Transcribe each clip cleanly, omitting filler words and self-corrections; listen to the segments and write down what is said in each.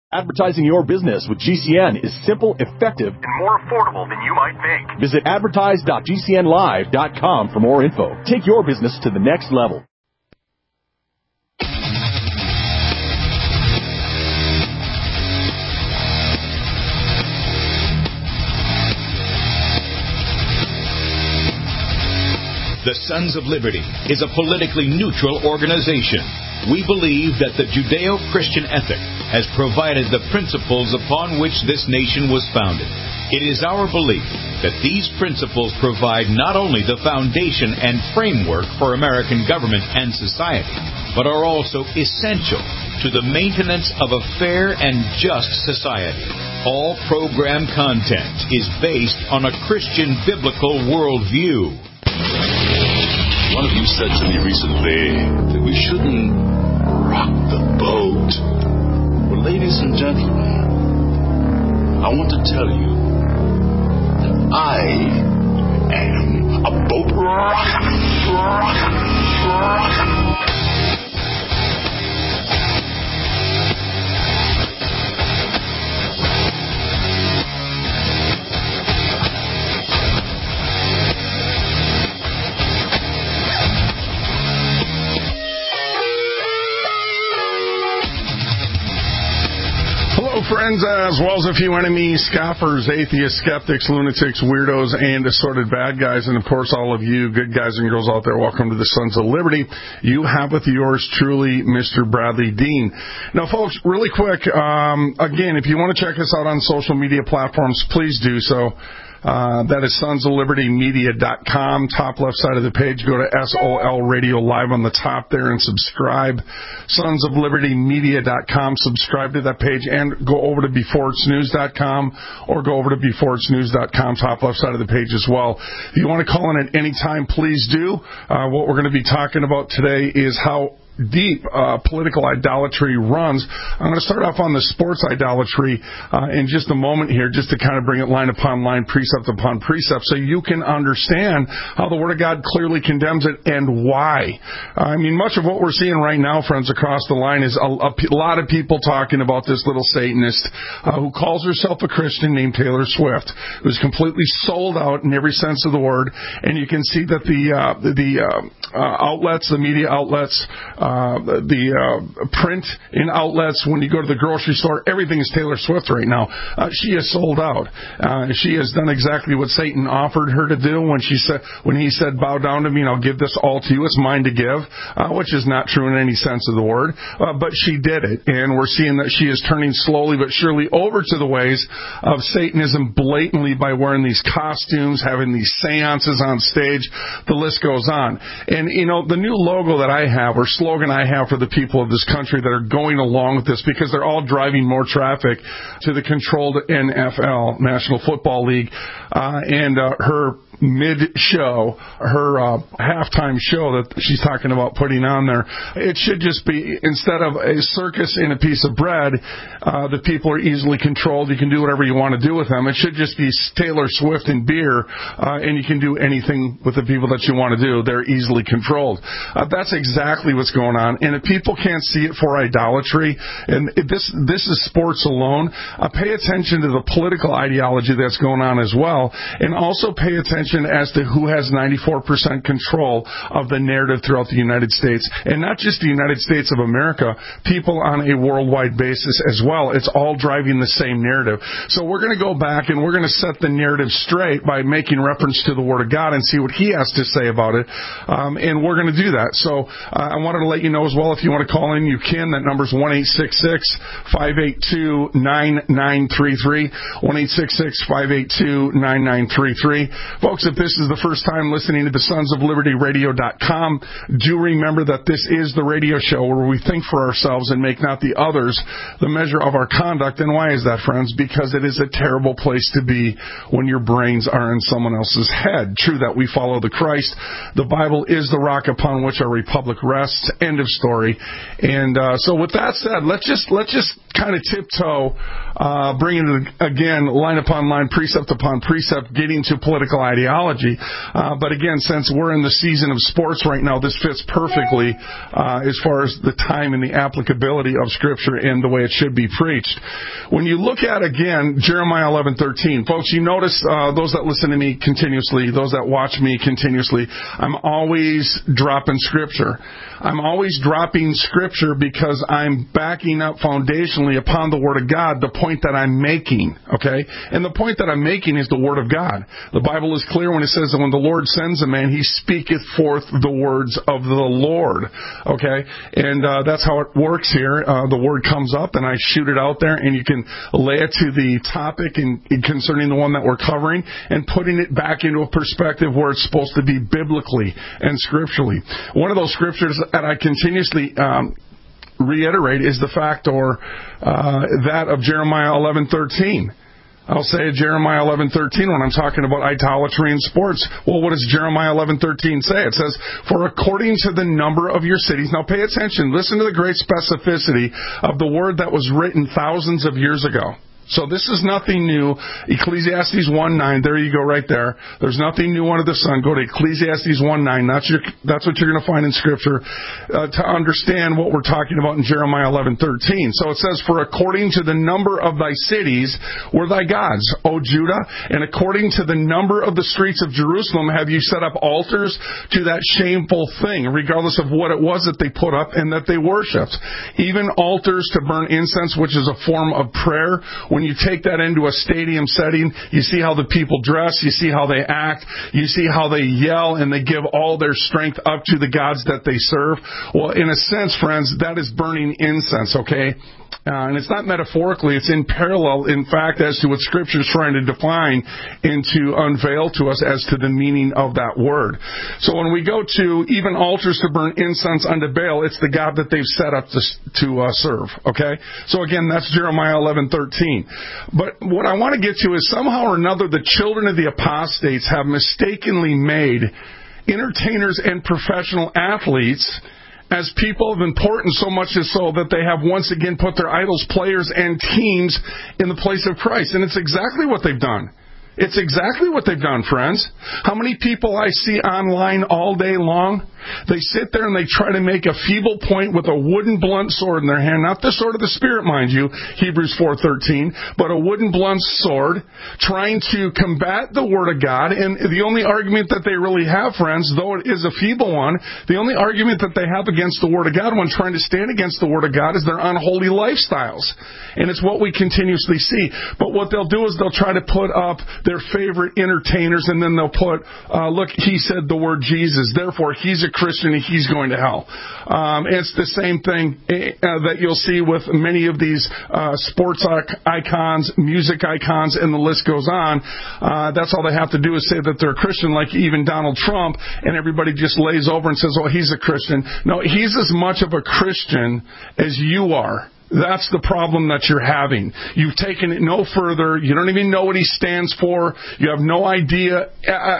Advertising your business with GCN is simple, effective, and more affordable than you might think. Visit advertise.gcnlive.com for more info. Take your business to the next level. The Sons of Liberty is a politically neutral organization. We believe that the Judeo-Christian ethic has provided the principles upon which this nation was founded. It is our belief that these principles provide not only the foundation and framework for American government and society, but are also essential to the maintenance of a fair and just society. All program content is based on a Christian biblical worldview. One of you said to me recently that we shouldn't rock the boat. Well, ladies and gentlemen, I want to tell you that I am a boat rocker. Friends, as well as a few enemies, scoffers, atheists, skeptics, lunatics, weirdos, and assorted bad guys, and of course all of you good guys and girls out there, welcome to the Sons of Liberty. You have with yours truly, Mr. Bradley Dean. Now folks, really quick, again, if you want to check us out on social media platforms, please do so. That is sonsoflibertymedia.com. Top left side of the page, go to SOL Radio Live on the top there and subscribe. Sonsoflibertymedia.com. Subscribe to that page and go over to beforeitsnews.com or go over to beforeitsnews.com. Top left side of the page as well. If you want to call in at any time, please do. What we're going to be talking about today is how deep political idolatry runs. I'm going to start off on the sports idolatry in just a moment here, just to kind of bring it line upon line, precept upon precept, so you can understand how the Word of God clearly condemns it and why. I mean, much of what we're seeing right now, friends, across the line is a lot of people talking about this little Satanist who calls herself a Christian named Taylor Swift, who's completely sold out in every sense of the word. And you can see that the outlets, the media outlets, the print in outlets, when you go to the grocery store, everything is Taylor Swift right now. She is sold out. She has done exactly what Satan offered her to do when he said, bow down to me and I'll give this all to you. It's mine to give, which is not true in any sense of the word. But she did it. And we're seeing that she is turning slowly but surely over to the ways of Satanism blatantly by wearing these costumes, having these seances on stage. The list goes on. And, you know, the new logo that I have, or slogan I have for the people of this country that are going along with this, because they're all driving more traffic to the controlled NFL, National Football League, and her mid-show, her halftime show that she's talking about putting on there. It should just be, instead of a circus in a piece of bread, the people are easily controlled. You can do whatever you want to do with them. It should just be Taylor Swift and beer, and you can do anything with the people that you want to do. They're easily controlled. That's exactly what's going on. And if people can't see it for idolatry, and this is sports alone, pay attention to the political ideology that's going on as well, and also pay attention as to who has 94% control of the narrative throughout the United States. And not just the United States of America, people on a worldwide basis as well. It's all driving the same narrative. So we're going to go back and we're going to set the narrative straight by making reference to the Word of God and see what He has to say about it. And we're going to do that. So I wanted to let you know as well, if you want to call in, you can. That number's 1-866-582-9933. 1-866-582-9933. Folks, if this is the first time listening to the Sons of Liberty Radio.com, do remember that this is the radio show where we think for ourselves and make not the others the measure of our conduct. And why is that, friends? Because it is a terrible place to be when your brains are in someone else's head. True that we follow the Christ. The Bible is the rock upon which our republic rests. End of story. And so with that said, let's just kind of tiptoe, bring it again, line upon line, precept upon precept, getting to political ideology. theology. But again, since we're in the season of sports right now, this fits perfectly as far as the time and the applicability of Scripture and the way it should be preached. When you look at, again, Jeremiah 11:13, folks, you notice those that listen to me continuously, those that watch me continuously, I'm always dropping Scripture. I'm always dropping Scripture because I'm backing up foundationally upon the Word of God the point that I'm making, okay? And the point that I'm making is the Word of God. The Bible is clear when it says that when the Lord sends a man, He speaketh forth the words of the Lord, okay? And that's how it works here. The Word comes up and I shoot it out there, and you can lay it to the topic and concerning the one that we're covering and putting it back into a perspective where it's supposed to be biblically and scripturally. One of those scriptures that I continuously reiterate is the fact that of Jeremiah 11:13. I'll say Jeremiah 11:13 when I'm talking about idolatry in sports. Well, what does Jeremiah 11:13 say? It says, "For according to the number of your cities." Now pay attention. Listen to the great specificity of the word that was written thousands of years ago. So this is nothing new. Ecclesiastes 1:9, there you go right there. There's nothing new under the sun. Go to Ecclesiastes 1:9. That's what you're going to find in Scripture to understand what we're talking about in Jeremiah 11:13. So it says, "For according to the number of thy cities were thy gods, O Judah, and according to the number of the streets of Jerusalem have you set up altars to that shameful thing," regardless of what it was that they put up and that they worshipped. Even altars to burn incense, which is a form of prayer. When you take that into a stadium setting, you see how the people dress, you see how they act, you see how they yell, and they give all their strength up to the gods that they serve. Well, in a sense, friends, that is burning incense, okay? And it's not metaphorically, it's in parallel, in fact, as to what Scripture is trying to define and to unveil to us as to the meaning of that word. So when we go to even altars to burn incense unto Baal, it's the God that they've set up to serve, okay? So again, that's Jeremiah 11:13. But what I want to get to is somehow or another the children of the apostates have mistakenly made entertainers and professional athletes as people of importance, so much as so that they have once again put their idols, players, and teams in the place of Christ. And it's exactly what they've done. It's exactly what they've done, friends. How many people I see online all day long, they sit there and they try to make a feeble point with a wooden blunt sword in their hand, not the sword of the Spirit, mind you, Hebrews 4:13, but a wooden blunt sword, trying to combat the Word of God. And the only argument that they really have, friends, though it is a feeble one, the only argument that they have against the Word of God when trying to stand against the Word of God is their unholy lifestyles. And it's what we continuously see. But what they'll do is they'll try to put up their favorite entertainers, and then they'll put, look, he said the word Jesus, therefore he's a Christian and he's going to hell. It's the same thing that you'll see with many of these sports icons, music icons, and the list goes on. That's all they have to do is say that they're a Christian, like even Donald Trump, and everybody just lays over and says, oh, he's a Christian. No, he's as much of a Christian as you are. That's the problem that you're having. You've taken it no further. You don't even know what he stands for. You have no idea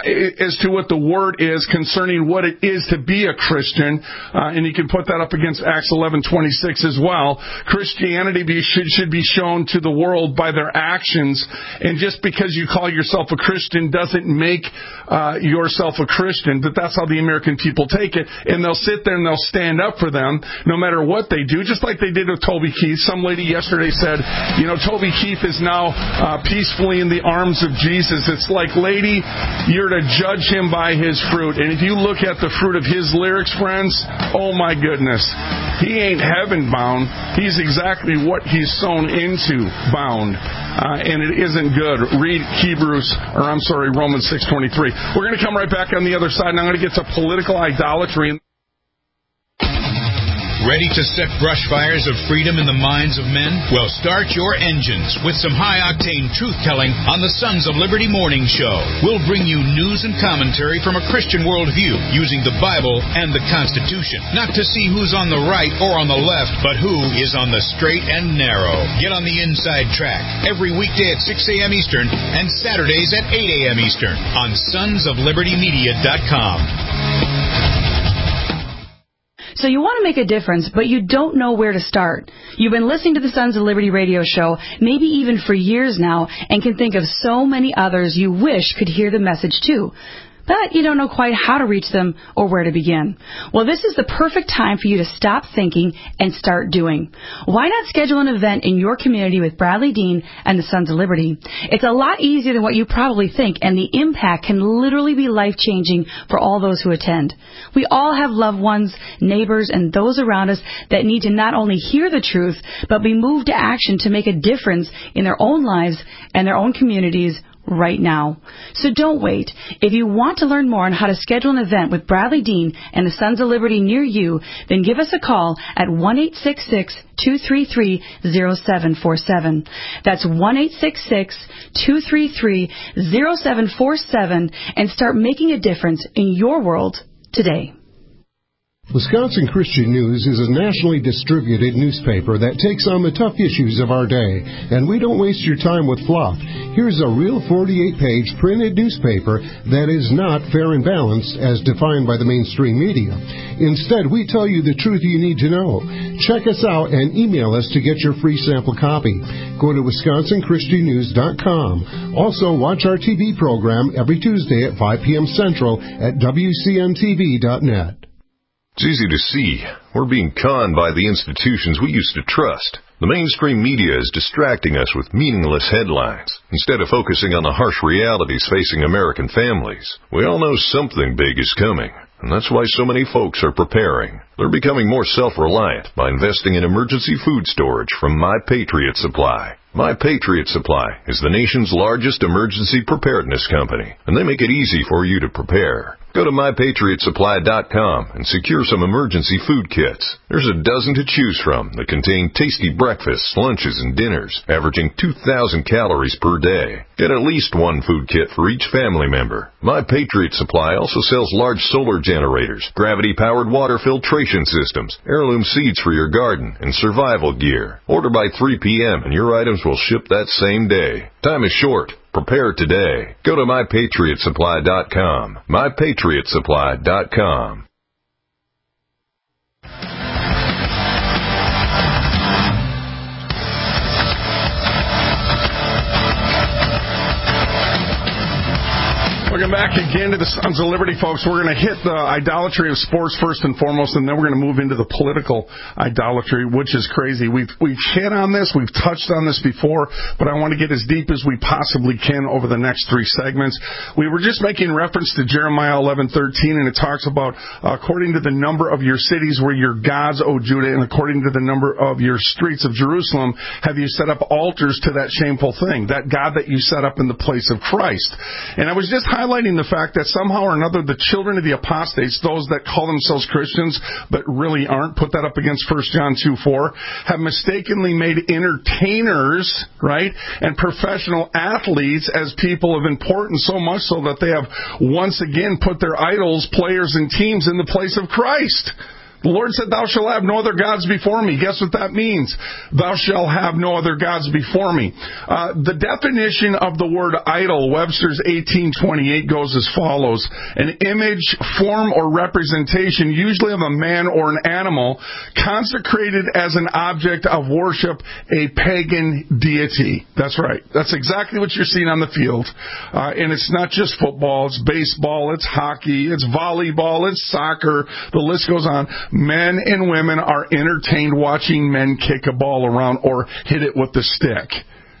as to what the word is concerning what it is to be a Christian. And you can put that up against Acts 11:26 as well. Christianity should be shown to the world by their actions. And just because you call yourself a Christian doesn't make yourself a Christian. But that's how the American people take it. And they'll sit there and they'll stand up for them no matter what they do, just like they did with Toby Keith. Some lady yesterday said, Toby Keith is now peacefully in the arms of Jesus. It's like, lady, you're to judge him by his fruit. And if you look at the fruit of his lyrics, friends, oh my goodness, he ain't heaven bound. He's exactly what he's sown into bound. And it isn't good. Read Romans 6:23. We're going to come right back on the other side, and I'm going to get to political idolatry. Ready to set brush fires of freedom in the minds of men? Well, start your engines with some high-octane truth-telling on the Sons of Liberty Morning Show. We'll bring you news and commentary from a Christian worldview using the Bible and the Constitution. Not to see who's on the right or on the left, but who is on the straight and narrow. Get on the inside track every weekday at 6 a.m. Eastern and Saturdays at 8 a.m. Eastern on sonsoflibertymedia.com. So you want to make a difference, but you don't know where to start. You've been listening to the Sons of Liberty radio show, maybe even for years now, and can think of so many others you wish could hear the message too. But you don't know quite how to reach them or where to begin. Well, this is the perfect time for you to stop thinking and start doing. Why not schedule an event in your community with Bradley Dean and the Sons of Liberty? It's a lot easier than what you probably think, and the impact can literally be life-changing for all those who attend. We all have loved ones, neighbors, and those around us that need to not only hear the truth, but be moved to action to make a difference in their own lives and their own communities right now. So don't wait. If you want to learn more on how to schedule an event with Bradley Dean and the Sons of Liberty near you, then give us a call at 1-866-233-0747. That's 1-866-233-0747 and start making a difference in your world today. Wisconsin Christian News is a nationally distributed newspaper that takes on the tough issues of our day, and we don't waste your time with fluff. Here's a real 48-page printed newspaper that is not fair and balanced as defined by the mainstream media. Instead, we tell you the truth you need to know. Check us out and email us to get your free sample copy. Go to WisconsinChristianNews.com. Also, watch our TV program every Tuesday at 5 p.m. Central at WCNTV.net. It's easy to see. We're being conned by the institutions we used to trust. The mainstream media is distracting us with meaningless headlines, instead of focusing on the harsh realities facing American families. We all know something big is coming, and that's why so many folks are preparing. They're becoming more self-reliant by investing in emergency food storage from My Patriot Supply. My Patriot Supply is the nation's largest emergency preparedness company, and they make it easy for you to prepare. Go to MyPatriotSupply.com and secure some emergency food kits. There's a dozen to choose from that contain tasty breakfasts, lunches, and dinners, averaging 2,000 calories per day. Get at least one food kit for each family member. My Patriot Supply also sells large solar generators, gravity-powered water filtration systems, heirloom seeds for your garden, and survival gear. Order by 3 p.m. and your items will ship that same day. Time is short. Prepare today. Go to MyPatriotSupply.com. MyPatriotSupply.com. Welcome back again to the Sons of Liberty, folks. We're going to hit the idolatry of sports first and foremost, and then we're going to move into the political idolatry, which is crazy. We've hit on this, we've touched on this before, but I want to get as deep as we possibly can over the next 3 segments. We were just making reference to Jeremiah 11:13, and it talks about according to the number of your cities were your gods, O Judah, and according to the number of your streets of Jerusalem have you set up altars to that shameful thing, that God that you set up in the place of Christ. And I was just highlighting the fact that somehow or another the children of the apostates, those that call themselves Christians but really aren't, put that up against 1 John 2:4, have mistakenly made entertainers, right, and professional athletes as people of importance, so much so that they have once again put their idols, players, and teams in the place of Christ. The Lord said, thou shalt have no other gods before me. Guess what that means? Thou shalt have no other gods before me. The definition of the word idol, Webster's 1828, goes as follows. An image, form, or representation, usually of a man or an animal, consecrated as an object of worship, a pagan deity. That's right. That's exactly what you're seeing on the field. And it's not just football. It's baseball. It's hockey. It's volleyball. It's soccer. The list goes on. Men and women are entertained watching men kick a ball around or hit it with the stick.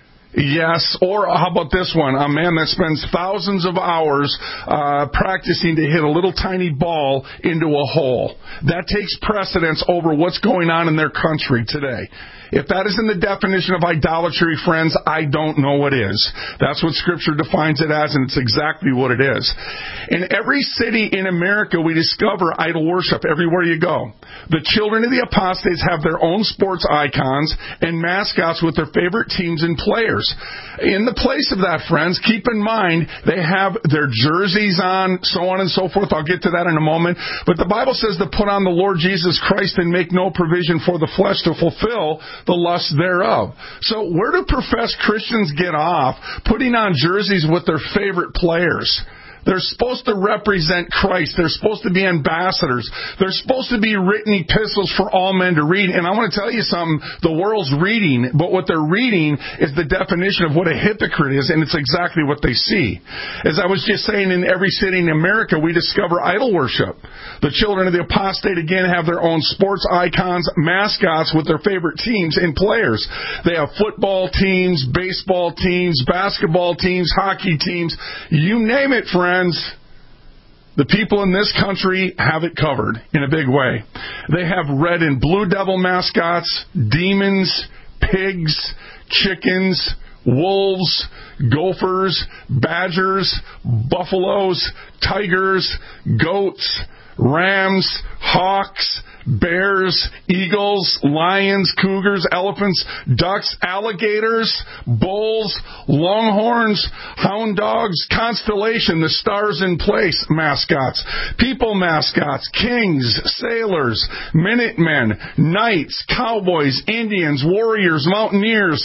Yes, or how about this one? A man that spends thousands of hours practicing to hit a little tiny ball into a hole. That takes precedence over what's going on in their country today. If that isn't the definition of idolatry, friends, I don't know what is. That's what Scripture defines it as, and it's exactly what it is. In every city in America, we discover idol worship everywhere you go. The children of the apostates have their own sports icons and mascots with their favorite teams and players. In the place of that, friends, keep in mind they have their jerseys on, so on and so forth. I'll get to that in a moment. But the Bible says to put on the Lord Jesus Christ and make no provision for the flesh to fulfill the lust thereof. So where do professed Christians get off putting on jerseys with their favorite players? They're supposed to represent Christ. They're supposed to be ambassadors. They're supposed to be written epistles for all men to read. And I want to tell you something. The world's reading, but what they're reading is the definition of what a hypocrite is, and it's exactly what they see. As I was just saying, in every city in America, we discover idol worship. The children of the apostate, again, have their own sports icons, mascots with their favorite teams and players. They have football teams, baseball teams, basketball teams, hockey teams. You name it, friends. The people in this country have it covered in a big way. They have red and blue devil mascots, demons, pigs, chickens, wolves, gophers, badgers, buffaloes, tigers, goats, rams, hawks, bears, eagles, lions, cougars, elephants, ducks, alligators, bulls, longhorns, hound dogs, constellation, the stars in place mascots, people mascots, kings, sailors, minutemen, knights, cowboys, Indians, warriors, mountaineers,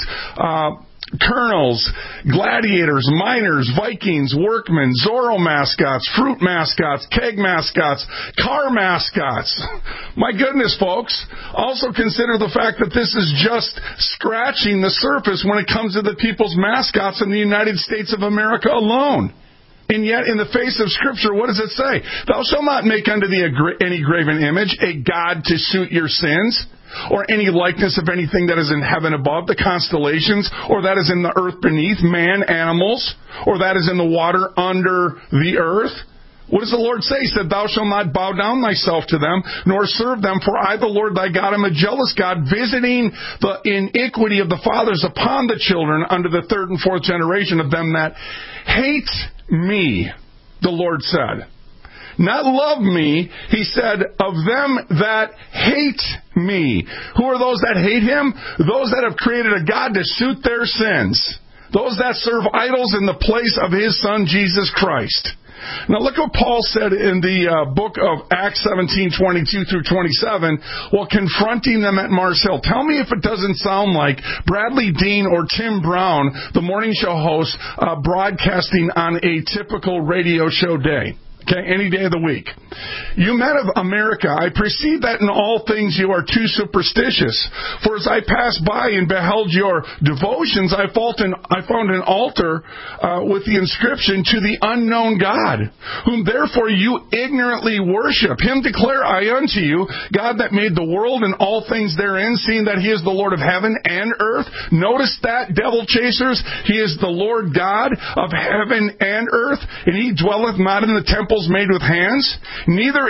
colonels, gladiators, miners, Vikings, workmen, Zorro mascots, fruit mascots, keg mascots, car mascots. My goodness, folks. Also consider the fact that this is just scratching the surface when it comes to the people's mascots in the United States of America alone. And yet, in the face of Scripture, what does it say? Thou shalt not make unto thee any graven image, a god to suit your sins, or any likeness of anything that is in heaven above, the constellations, or that is in the earth beneath, man, animals, or that is in the water under the earth. What does the Lord say? He said, Thou shalt not bow down thyself to them, nor serve them, for I, the Lord thy God, am a jealous God, visiting the iniquity of the fathers upon the children unto the third and fourth generation of them that hate me, the Lord said. Not love me, he said, of them that hate me. Who are those that hate him? Those that have created a God to suit their sins. Those that serve idols in the place of his Son, Jesus Christ. Now look what Paul said in the book of Acts 17:22 through 27 while confronting them at Mars Hill. Tell me if it doesn't sound like Bradley Dean or Tim Brown, the morning show host, broadcasting on a typical radio show day. Okay, any day of the week. You men of America, I perceive that in all things you are too superstitious. For as I passed by and beheld your devotions, I found an altar with the inscription, To the unknown God, whom therefore you ignorantly worship. Him declare I unto you, God that made the world and all things therein, seeing that he is the Lord of heaven and earth. Notice that, devil chasers. He is the Lord God of heaven and earth, and he dwelleth not in the temple made with hands, neither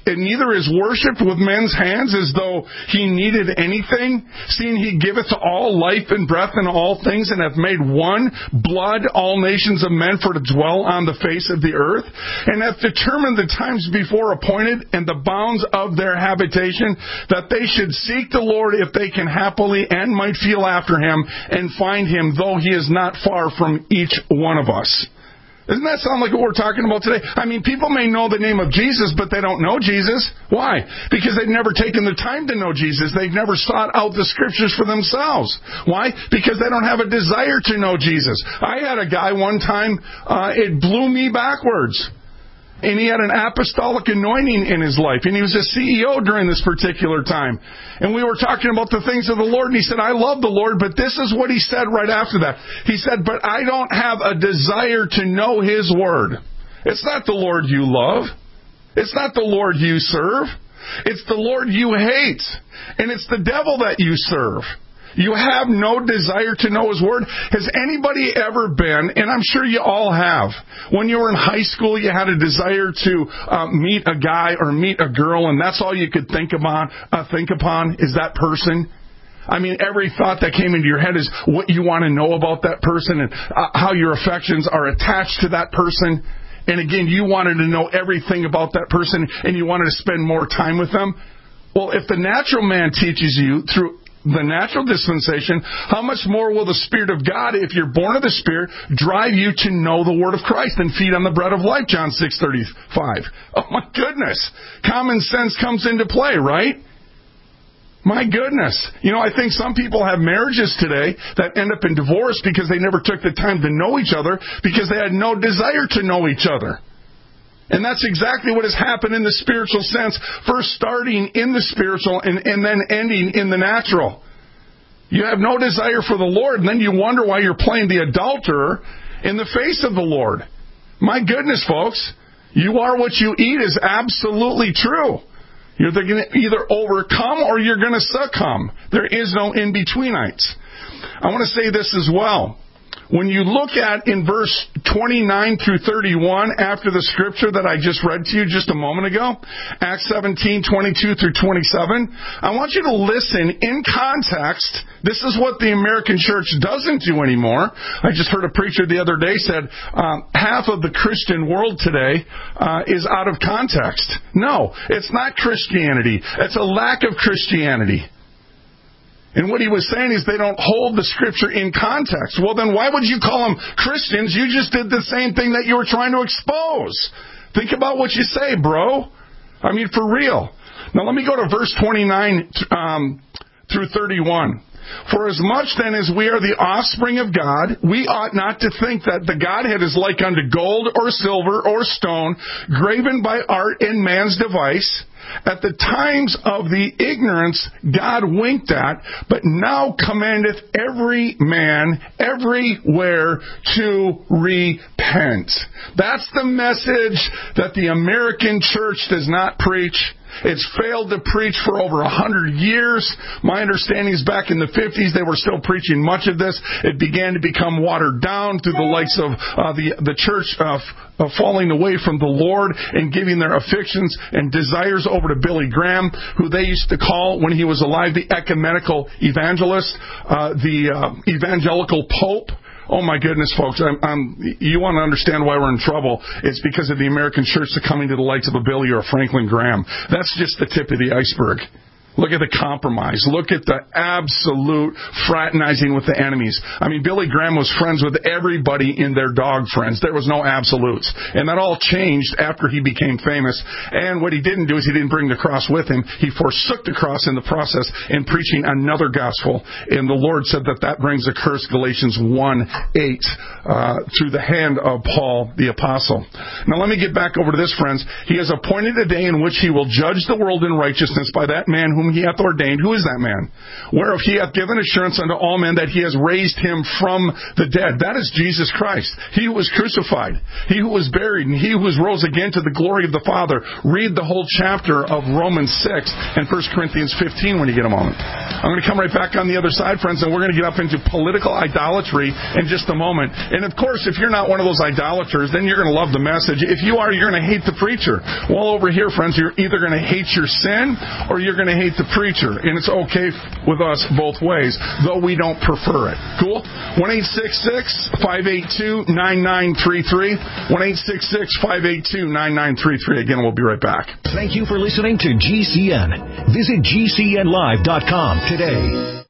is worshipped with men's hands as though he needed anything, seeing he giveth to all life and breath and all things, and hath made one blood all nations of men for to dwell on the face of the earth, and hath determined the times before appointed and the bounds of their habitation, that they should seek the Lord if they can happily and might feel after him and find him, though he is not far from each one of us. Doesn't that sound like what we're talking about today? I mean, people may know the name of Jesus, but they don't know Jesus. Why? Because they've never taken the time to know Jesus. They've never sought out the Scriptures for themselves. Why? Because they don't have a desire to know Jesus. I had a guy one time, it blew me backwards. And he had an apostolic anointing in his life. And he was a CEO during this particular time. And we were talking about the things of the Lord. And he said, I love the Lord, but this is what he said right after that. He said, but I don't have a desire to know his word. It's not the Lord you love. It's not the Lord you serve. It's the Lord you hate. And it's the devil that you serve. You have no desire to know his word. Has anybody ever been, and I'm sure you all have, when you were in high school, you had a desire to meet a guy or meet a girl, and that's all you could think upon is that person? I mean, every thought that came into your head is what you want to know about that person and how your affections are attached to that person. And again, you wanted to know everything about that person, and you wanted to spend more time with them. Well, if the natural man teaches you through the natural dispensation, how much more will the Spirit of God, if you're born of the Spirit, drive you to know the Word of Christ and feed on the bread of life, John 6:35. Oh my goodness. Common sense comes into play, right? My goodness. You know, I think some people have marriages today that end up in divorce because they never took the time to know each other because they had no desire to know each other. And that's exactly what has happened in the spiritual sense, first starting in the spiritual and then ending in the natural. You have no desire for the Lord, and then you wonder why you're playing the adulterer in the face of the Lord. My goodness, folks, you are what you eat is absolutely true. You're going to either overcome or you're going to succumb. There is no in-betweenites. I want to say this as well. When you look at in verse 29 through 31, after the scripture that I just read to you just a moment ago, Acts 17, 22 through 27, I want you to listen in context. This is what the American church doesn't do anymore. I just heard a preacher the other day said half of the Christian world today is out of context. No, it's not Christianity. It's a lack of Christianity. And what he was saying is they don't hold the Scripture in context. Well, then why would you call them Christians? You just did the same thing that you were trying to expose. Think about what you say, bro. I mean, for real. Now, let me go to verse 29 through 31. For as much then as we are the offspring of God, we ought not to think that the Godhead is like unto gold or silver or stone, graven by art and man's device. At the times of the ignorance God winked at, but now commandeth every man everywhere to repent. That's the message that the American church does not preach. It's failed to preach for over 100 years. My understanding is back in the 50s, they were still preaching much of this. It began to become watered down through the likes of the church falling away from the Lord and giving their affections and desires over to Billy Graham, who they used to call, when he was alive, the ecumenical evangelist, the evangelical pope. Oh my goodness, folks, you want to understand why we're in trouble. It's because of the American church succumbing to the likes of a Billy or a Franklin Graham. That's just the tip of the iceberg. Look at the compromise. Look at the absolute fraternizing with the enemies. I mean, Billy Graham was friends with everybody in their dog friends. There was no absolutes. And that all changed after he became famous. And what he didn't do is he didn't bring the cross with him. He forsook the cross in the process in preaching another gospel. And the Lord said that brings a curse, Galatians 1:8, through the hand of Paul the Apostle. Now let me get back over to this, friends. He has appointed a day in which he will judge the world in righteousness by that man whom he hath ordained. Who is that man? Whereof he hath given assurance unto all men that he has raised him from the dead. That is Jesus Christ. He who was crucified, he who was buried, and he who was rose again to the glory of the Father. Read the whole chapter of Romans 6 and 1 Corinthians 15 when you get a moment. I'm going to come right back on the other side, friends, and we're going to get up into political idolatry in just a moment. And of course, if you're not one of those idolaters, then you're going to love the message. If you are, you're going to hate the preacher. Well, over here, friends, you're either going to hate your sin or you're going to hate the preacher, and it's okay with us both ways, though we don't prefer it. Cool? 1-866-582-9933. 1-866-582-9933. Again, we'll be right back. Thank you for listening to GCN. Visit GCNlive.com today.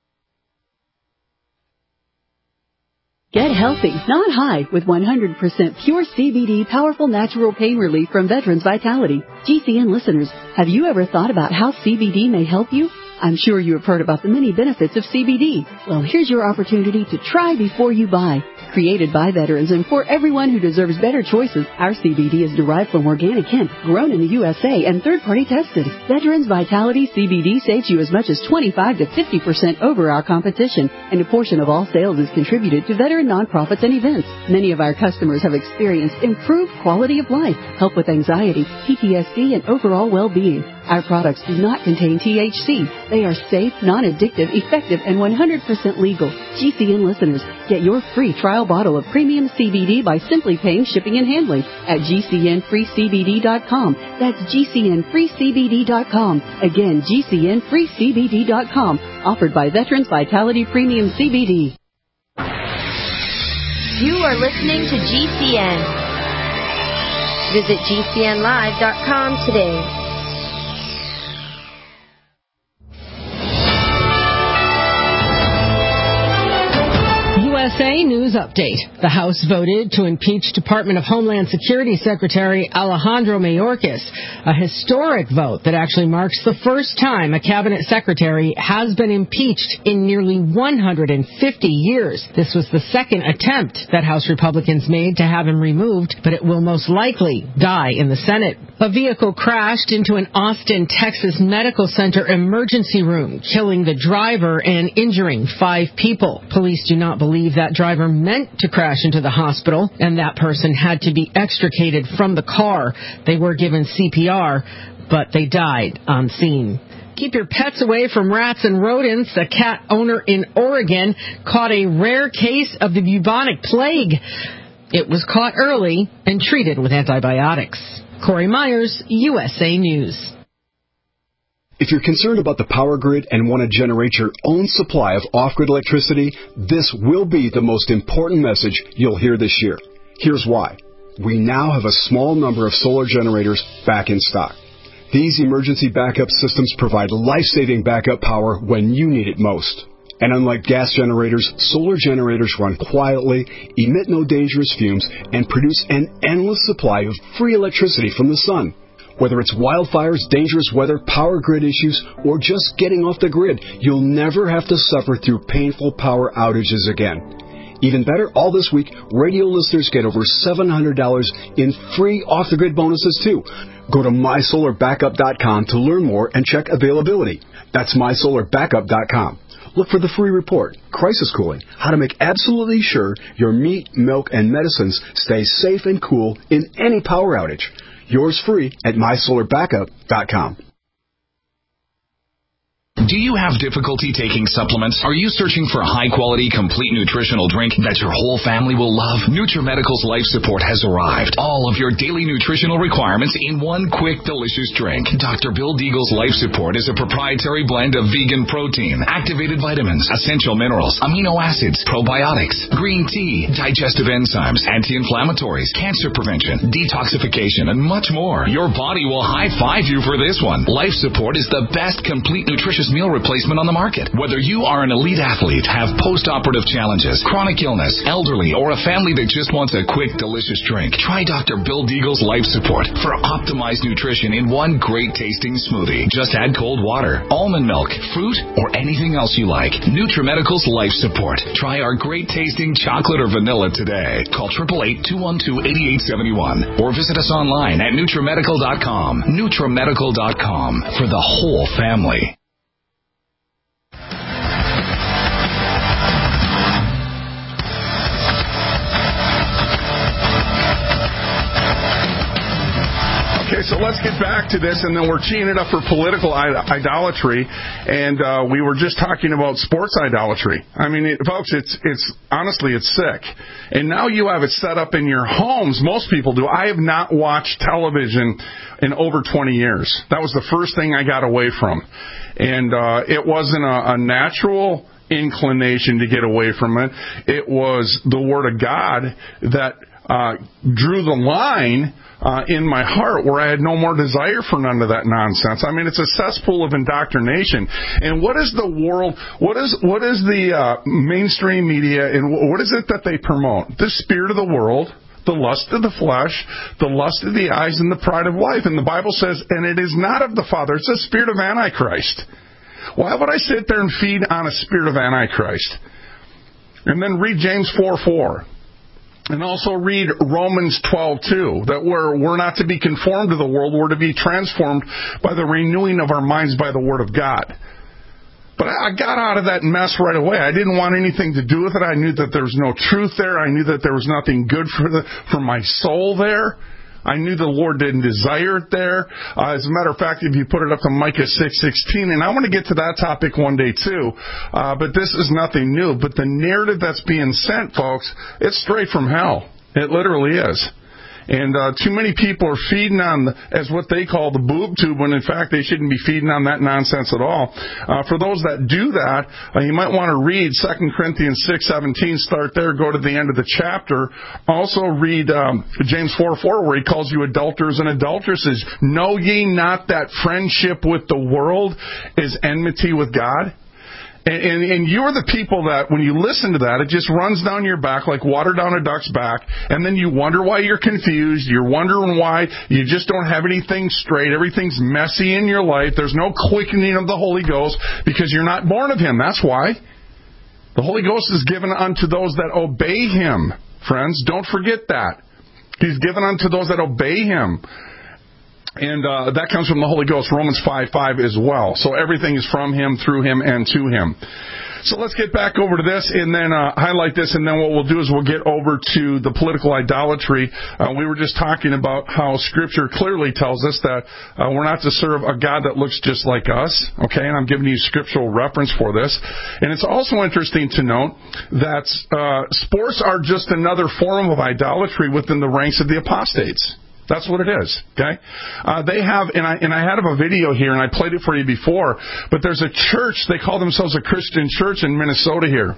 Get healthy, not high, with 100% pure CBD powerful natural pain relief from Veterans Vitality. GCN listeners, have you ever thought about how CBD may help you? I'm sure you have heard about the many benefits of CBD. Well, here's your opportunity to try before you buy. Created by veterans and for everyone who deserves better choices, our CBD is derived from organic hemp, grown in the USA, and third-party tested. Veterans Vitality CBD saves you as much as 25 to 50% over our competition, and a portion of all sales is contributed to veteran nonprofits and events. Many of our customers have experienced improved quality of life, help with anxiety, PTSD, and overall well-being. Our products do not contain THC. They are safe, non-addictive, effective, and 100% legal. GCN listeners, get your free trial bottle of premium CBD by simply paying shipping and handling at GCNFreeCBD.com. That's GCNFreeCBD.com. Again, GCNFreeCBD.com. Offered by Veterans Vitality Premium CBD. You are listening to GCN. Visit GCNlive.com today. USA News Update. The House voted to impeach Department of Homeland Security Secretary Alejandro Mayorkas, a historic vote that actually marks the first time a cabinet secretary has been impeached in nearly 150 years. This was the second attempt that House Republicans made to have him removed, but it will most likely die in the Senate. A vehicle crashed into an Austin, Texas medical center emergency room, killing the driver and injuring 5 people. Police do not believe that driver meant to crash into the hospital, and that person had to be extricated from the car. They were given CPR, but they died on scene. Keep your pets away from rats and rodents. A cat owner in Oregon caught a rare case of the bubonic plague. It was caught early and treated with antibiotics. Corey Myers, USA News. If you're concerned about the power grid and want to generate your own supply of off-grid electricity, this will be the most important message you'll hear this year. Here's why. We now have a small number of solar generators back in stock. These emergency backup systems provide life-saving backup power when you need it most. And unlike gas generators, solar generators run quietly, emit no dangerous fumes, and produce an endless supply of free electricity from the sun. Whether it's wildfires, dangerous weather, power grid issues, or just getting off the grid, you'll never have to suffer through painful power outages again. Even better, all this week, radio listeners get over $700 in free off-the-grid bonuses, too. Go to MySolarBackup.com to learn more and check availability. That's MySolarBackup.com. Look for the free report, Crisis Cooling, how to make absolutely sure your meat, milk, and medicines stay safe and cool in any power outage. Yours free at MySolarBackup.com. Do you have difficulty taking supplements? Are you searching for a high-quality, complete nutritional drink that your whole family will love? NutriMedical's Life Support has arrived. All of your daily nutritional requirements in one quick, delicious drink. Dr. Bill Deagle's Life Support is a proprietary blend of vegan protein, activated vitamins, essential minerals, amino acids, probiotics, green tea, digestive enzymes, anti-inflammatories, cancer prevention, detoxification, and much more. Your body will high-five you for this one. Life Support is the best complete nutritious meal replacement on the market. Whether you are an elite athlete, have post-operative challenges, chronic illness, elderly, or a family that just wants a quick, delicious drink, try Dr. Bill Deagle's Life Support for optimized nutrition in one great-tasting smoothie. Just add cold water, almond milk, fruit, or anything else you like. NutriMedical's Life Support. Try our great-tasting chocolate or vanilla today. Call 888-212-8871 or visit us online at NutriMedical.com. NutriMedical.com for the whole family. Okay, so let's get back to this, and then we're teeing it up for political idolatry, and we were just talking about sports idolatry. I mean, folks, it's honestly, it's sick. And now you have it set up in your homes. Most people do. I have not watched television in over 20 years. That was the first thing I got away from. And it wasn't a natural inclination to get away from it. It was the Word of God that drew the line in my heart where I had no more desire for none of that nonsense. I mean, it's a cesspool of indoctrination. And what is the world, what is the mainstream media, and what is it that they promote? The spirit of the world, the lust of the flesh, the lust of the eyes, and the pride of life. And the Bible says, and it is not of the Father, it's the spirit of Antichrist. Why would I sit there and feed on a spirit of Antichrist? And then read James 4:4. And also read Romans 12:2, that we're not to be conformed to the world, we're to be transformed by the renewing of our minds by the Word of God. But I got out of that mess right away. I didn't want anything to do with it. I knew that there was no truth there. I knew that there was nothing good for my soul there. I knew the Lord didn't desire it there. As a matter of fact, if you put it up to Micah 6:16, and I want to get to that topic one day too, but this is nothing new. But the narrative that's being sent, folks, it's straight from hell. It literally is. And too many people are feeding on, as what they call the boob tube, when in fact they shouldn't be feeding on that nonsense at all. For those that do that, you might want to read 2 Corinthians 6:17, start there, go to the end of the chapter. Also read James 4:4, where he calls you adulterers and adulteresses. Know ye not that friendship with the world is enmity with God? And you're the people that, when you listen to that, it just runs down your back like water down a duck's back, and then you wonder why you're confused. You're wondering why you just don't have anything straight. Everything's messy in your life. There's no quickening of the Holy Ghost because you're not born of Him. That's why. The Holy Ghost is given unto those that obey Him, friends. Don't forget that. He's given unto those that obey Him. And that comes from the Holy Ghost, Romans 5:5 as well. So everything is from Him, through Him, and to Him. So let's get back over to this and then highlight this, and then what we'll do is we'll get over to the political idolatry. We were just talking about how Scripture clearly tells us that we're not to serve a God that looks just like us, okay? And I'm giving you scriptural reference for this. And it's also interesting to note that sports are just another form of idolatry within the ranks of the apostates. That's what it is, okay? They have, and I had a video here, and I played it for you before, but there's a church, they call themselves a Christian church in Minnesota here.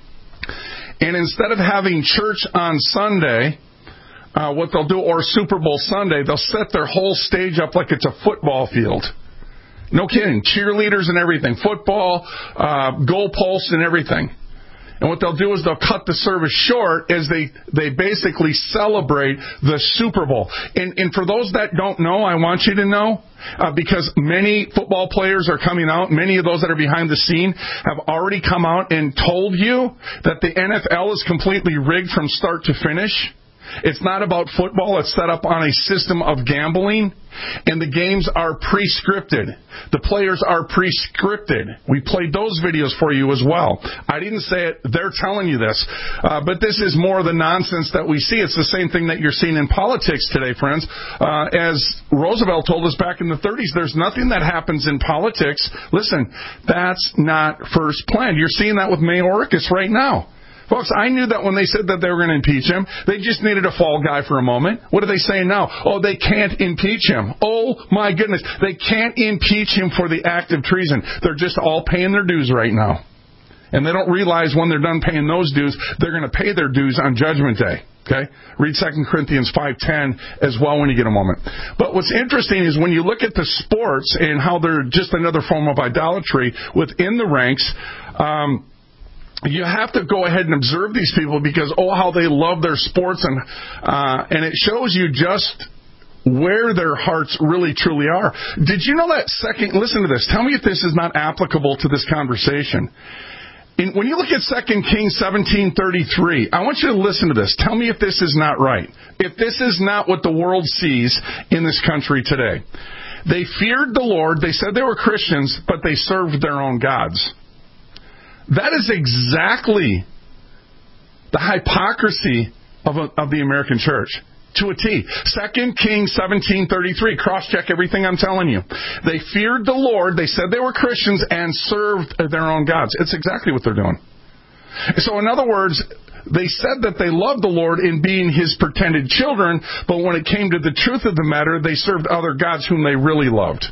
And instead of having church on Sunday, what they'll do, or Super Bowl Sunday, they'll set their whole stage up like it's a football field. No kidding. Cheerleaders and everything. Football, goalposts and everything. And what they'll do is they'll cut the service short as they basically celebrate the Super Bowl. And for those that don't know, I want you to know, because many football players are coming out, many of those that are behind the scene have already come out and told you that the NFL is completely rigged from start to finish. It's not about football. It's set up on a system of gambling, and the games are pre-scripted. The players are pre-scripted. We played those videos for you as well. I didn't say it. They're telling you this. But this is more of the nonsense that we see. It's the same thing that you're seeing in politics today, friends. As Roosevelt told us back in the 30s, there's nothing that happens in politics. Listen, that's not first planned. You're seeing that with Mayorkas right now. Folks, I knew that when they said that they were going to impeach him, they just needed a fall guy for a moment. What are they saying now? Oh, they can't impeach him. Oh, my goodness. They can't impeach him for the act of treason. They're just all paying their dues right now. And they don't realize when they're done paying those dues, they're going to pay their dues on Judgment Day. Okay? Read 2 Corinthians 5:10 as well when you get a moment. But what's interesting is when you look at the sports and how they're just another form of idolatry within the ranks, you have to go ahead and observe these people because, oh, how they love their sports, and it shows you just where their hearts really truly are. Did you know that listen to this. Tell me if this is not applicable to this conversation. When you look at 2 Kings 17:33, I want you to listen to this. Tell me if this is not right. If this is not what the world sees in this country today. They feared the Lord. They said they were Christians, but they served their own gods. That is exactly the hypocrisy of the American church, to a T. 2 Kings 17:33. Cross-check everything I'm telling you. They feared the Lord, they said they were Christians, and served their own gods. It's exactly what they're doing. So in other words, they said that they loved the Lord in being His pretended children, but when it came to the truth of the matter, they served other gods whom they really loved.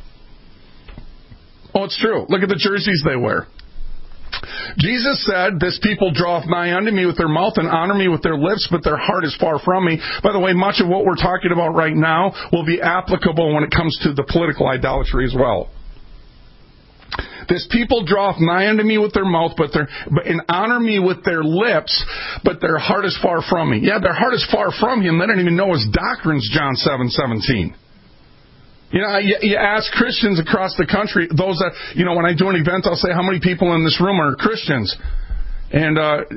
Oh, it's true. Look at the jerseys they wear. Jesus said, this people draweth nigh unto me with their mouth and honor me with their lips, but their heart is far from me. By the way, much of what we're talking about right now will be applicable when it comes to the political idolatry as well. This people draweth nigh unto me with their mouth, and honor me with their lips, but their heart is far from me. Yeah, their heart is far from Him. They don't even know His doctrines, John 7:17. You know, you ask Christians across the country, those that, when I do an event, I'll say, how many people in this room are Christians? And,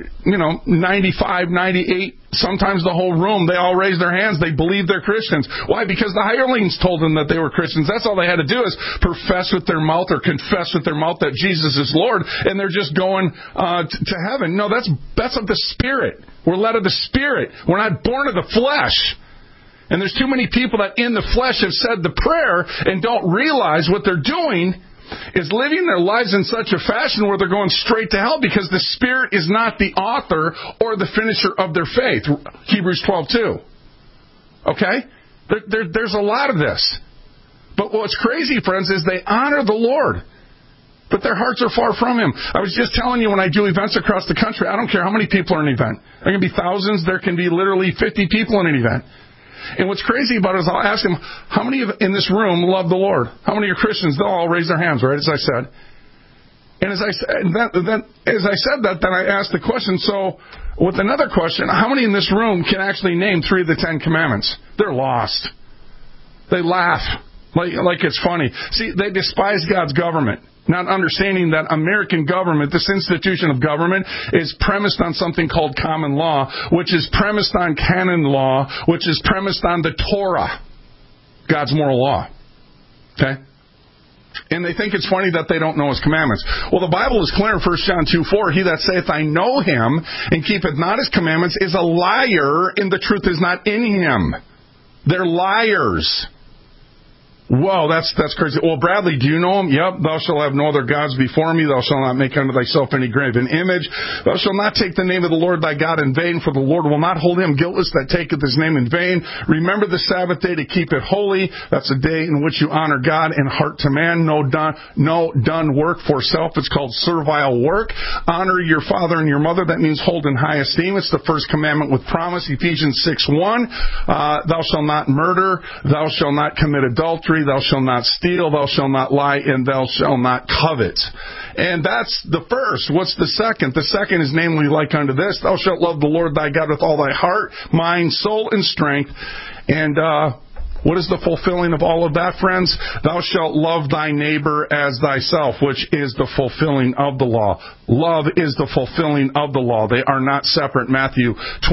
95, 98, sometimes the whole room, they all raise their hands. They believe they're Christians. Why? Because the hirelings told them that they were Christians. That's all they had to do is profess with their mouth or confess with their mouth that Jesus is Lord, and they're just going to heaven. No, that's of the Spirit. We're led of the Spirit. We're not born of the flesh. And there's too many people that in the flesh have said the prayer and don't realize what they're doing is living their lives in such a fashion where they're going straight to hell because the Spirit is not the author or the finisher of their faith. Hebrews 12:2. Okay? There's a lot of this. But what's crazy, friends, is they honor the Lord, but their hearts are far from Him. I was just telling you when I do events across the country, I don't care how many people are in an event. There can be thousands. There can be literally 50 people in an event. And what's crazy about it is I'll ask them, how many in this room love the Lord? How many are Christians? They'll all raise their hands, right, as I said. And as I said that, then I asked the question, so with another question, how many in this room can actually name 3 of the 10 commandments? They're lost. They laugh like it's funny. See, they despise God's government, not understanding that American government, this institution of government, is premised on something called common law, which is premised on canon law, which is premised on the Torah, God's moral law. Okay? And they think it's funny that they don't know His commandments. Well, the Bible is clear in 1 John 2:4, he that saith, I know Him, and keepeth not His commandments, is a liar, and the truth is not in him. They're liars. Whoa, that's crazy. Well, Bradley, do you know him? Yep. Thou shalt have no other gods before me. Thou shalt not make unto thyself any graven image. Thou shalt not take the name of the Lord thy God in vain, for the Lord will not hold him guiltless that taketh his name in vain. Remember the Sabbath day to keep it holy. That's a day in which you honor God in heart to man. No done work for self. It's called servile work. Honor your father and your mother. That means hold in high esteem. It's the first commandment with promise. Ephesians 6:1. Thou shalt not murder. Thou shalt not commit adultery. Thou shalt not steal, thou shalt not lie, and thou shalt not covet. And that's the first. What's the second? The second is namely like unto this, thou shalt love the Lord thy God with all thy heart, mind, soul, and strength. And what is the fulfilling of all of that, friends? Thou shalt love thy neighbor as thyself, which is the fulfilling of the law. Love is the fulfilling of the law. They are not separate. Matthew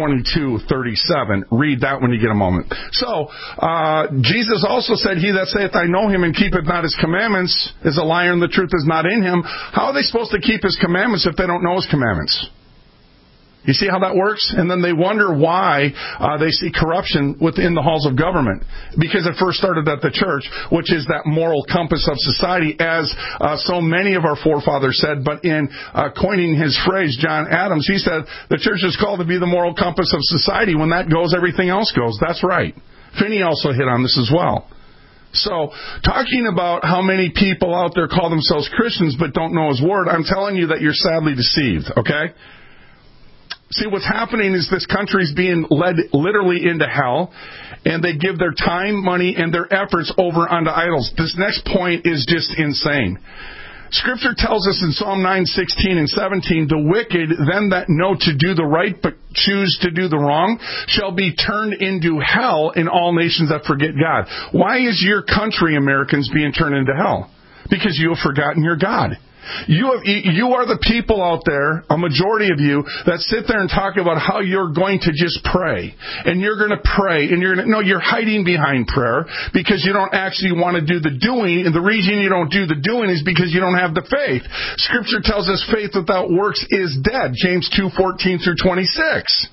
22:37. Read that when you get a moment. So, Jesus also said, he that saith, I know him, and keepeth not his commandments, is a liar, and the truth is not in him. How are they supposed to keep his commandments if they don't know his commandments? You see how that works? And then they wonder why they see corruption within the halls of government. Because it first started at the church, which is that moral compass of society, as so many of our forefathers said. But in coining his phrase, John Adams, he said, the church is called to be the moral compass of society. When that goes, everything else goes. That's right. Finney also hit on this as well. So, talking about how many people out there call themselves Christians but don't know His Word, I'm telling you that you're sadly deceived, okay? See, what's happening is this country is being led literally into hell, and they give their time, money, and their efforts over unto idols. This next point is just insane. Scripture tells us in Psalm 9:16 and 17, the wicked, them that know to do the right but choose to do the wrong, shall be turned into hell in all nations that forget God. Why is your country, Americans, being turned into hell? Because you have forgotten your God. You are the people out there, a majority of you, that sit there and talk about how you're going to just pray. And you're going to pray. And you're hiding behind prayer because you don't actually want to do the doing. And the reason you don't do the doing is because you don't have the faith. Scripture tells us faith without works is dead. James 2:14 through 26.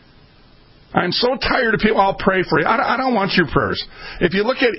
I'm so tired of people. I'll pray for you. I don't want your prayers. If you look at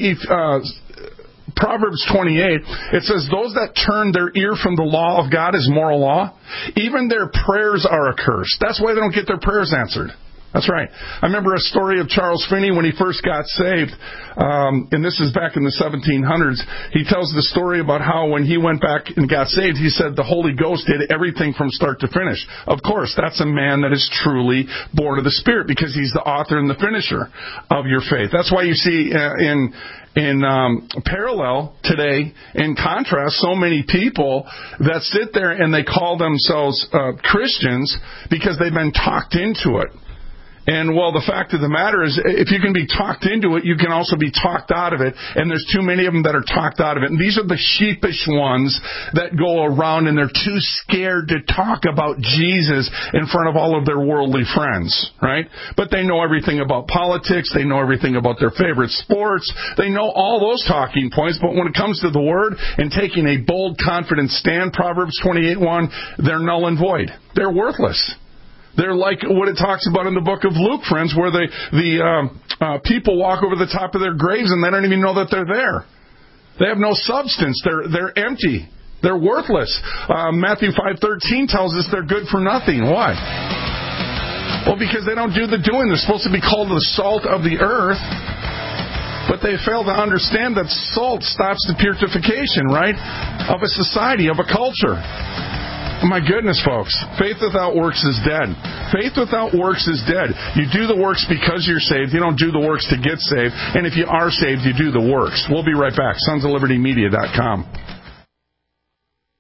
Proverbs 28, it says, those that turn their ear from the law of God is moral law. Even their prayers are accursed. That's why they don't get their prayers answered. That's right. I remember a story of Charles Finney when he first got saved, and this is back in the 1700s. He tells the story about how when he went back and got saved, he said the Holy Ghost did everything from start to finish. Of course, that's a man that is truly born of the Spirit because he's the author and the finisher of your faith. That's why you see in parallel today, in contrast, so many people that sit there and they call themselves Christians because they've been talked into it. And, well, the fact of the matter is, if you can be talked into it, you can also be talked out of it. And there's too many of them that are talked out of it. And these are the sheepish ones that go around and they're too scared to talk about Jesus in front of all of their worldly friends, right? But they know everything about politics. They know everything about their favorite sports. They know all those talking points. But when it comes to the Word and taking a bold, confident stand, Proverbs 28:1, they're null and void. They're worthless. They're like what it talks about in the book of Luke, friends, where the people walk over the top of their graves and they don't even know that they're there. They have no substance. They're empty. They're worthless. Matthew 5:13 tells us they're good for nothing. Why? Well, because they don't do the doing. They're supposed to be called the salt of the earth. But they fail to understand that salt stops the purification, right, of a society, of a culture. My goodness, folks. Faith without works is dead. Faith without works is dead. You do the works because you're saved. You don't do the works to get saved. And if you are saved, you do the works. We'll be right back. SonsOfLibertyMedia.com.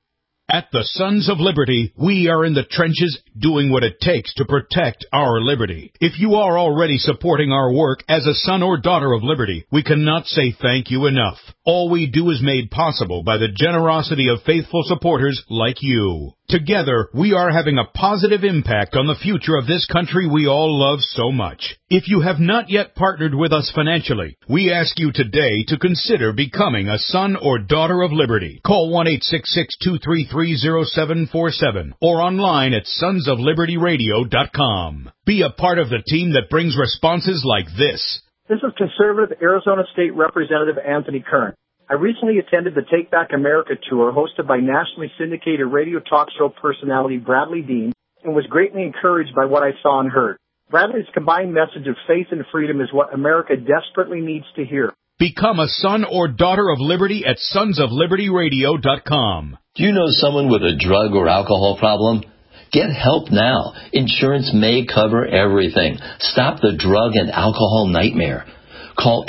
At the Sons of Liberty, we are in the trenches doing what it takes to protect our liberty. If you are already supporting our work as a son or daughter of liberty, we cannot say thank you enough. All we do is made possible by the generosity of faithful supporters like you. Together, we are having a positive impact on the future of this country we all love so much. If you have not yet partnered with us financially, we ask you today to consider becoming a son or daughter of liberty. Call 1-866-233-0747 or online at sonsoflibertyradio.com. Be a part of the team that brings responses like this. This is conservative Arizona State Representative Anthony Kern. I recently attended the Take Back America tour hosted by nationally syndicated radio talk show personality Bradley Dean and was greatly encouraged by what I saw and heard. Bradley's combined message of faith and freedom is what America desperately needs to hear. Become a son or daughter of liberty at sonsoflibertyradio.com. Do you know someone with a drug or alcohol problem? Get help now. Insurance may cover everything. Stop the drug and alcohol nightmare. Call